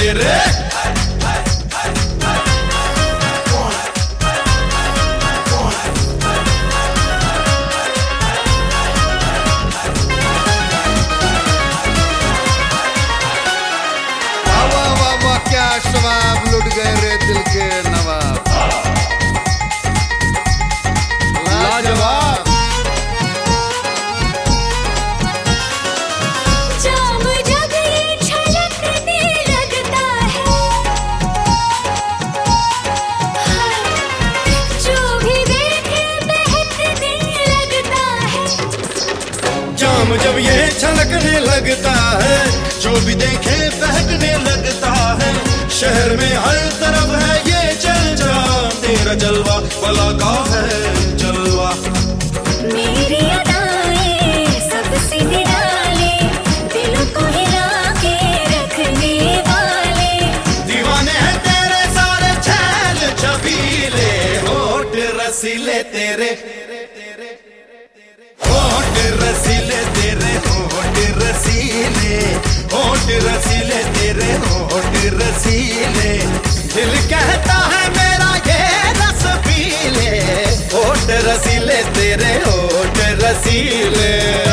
तेरे। क्या शबाब लुट गए रे दिल के नवाब, लाजवाब। जाम जब ये छलकने लगता है, जो भी देखे बहकने लगता है। जाम जब ये छलकने लगता है, जो भी देखे बहकने लगता है। शहर में हर तरफ है ये चर्चा, तेरा जलवा भला का है जलवा। मेरी अदाएं सबसे निराले, दिल को हिला के रखने वाले। दीवाने हैं तेरे सारे छैल छबीले, होठ रसीले तेरे, होठ रसीले तेरे, होठ रसीले, होठ रसीले तेरे, होठ रसीले। दिल कहता है मेरा ये रस पीले, होठ रसीले तेरे, होठ रसीले।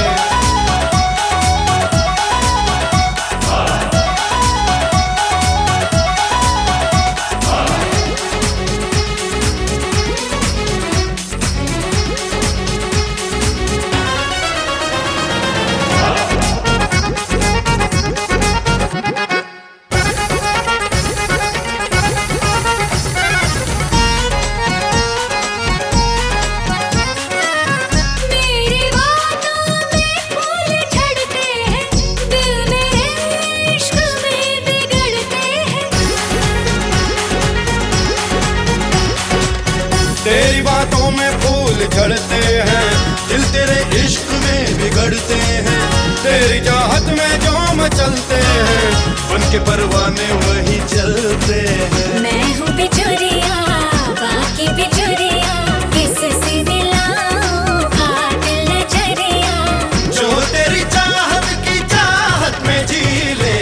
तेरी बातों में फूल झड़ते हैं, दिल तेरे इश्क में बिगड़ते हैं। तेरी चाहत में जो मचलते हैं, उनके परवाने वही चलते हैं। मैं हूँ बिचौरिया, बाकी बिचौरिया, किससे दिलाऊं हाथ नजरिया। जो तेरी चाहत की चाहत में जी ले,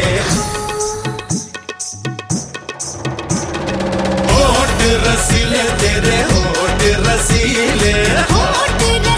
होठ रसीले तेरे, होठ रसीले, होठ